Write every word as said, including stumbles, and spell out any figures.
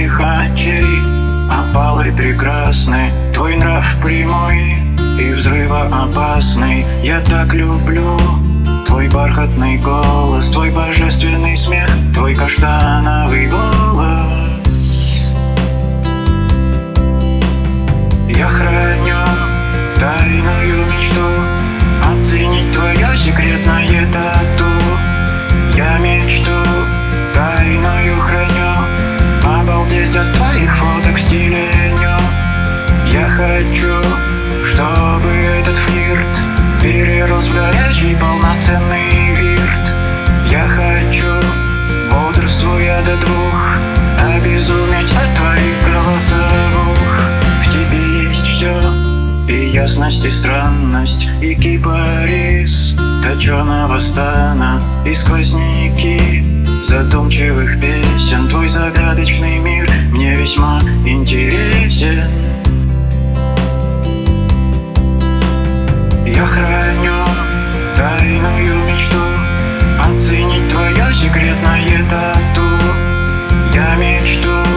твоих очей опалый прекрасный, твой нрав прямой и взрывоопасный. Я так люблю твой бархатный голос, твой божественный смех, твой каштановый голос. Я храню тайную мечту оценить твое секретное тату. Я мечту тайную храню обалдеть от твоих фоток в стиле ню. Я хочу, чтобы этот флирт перерос в горячий полноценный вирт. Я хочу, бодрствуя до двух, обезуметь от твоих голосовых. В тебе есть все, и ясность, и странность, и кипарис точеного стана, и сквозняки задумчивых песен. Твой загадочный мир мне весьма интересен. Я храню тайную мечту оценить твое секретное тату. Я мечту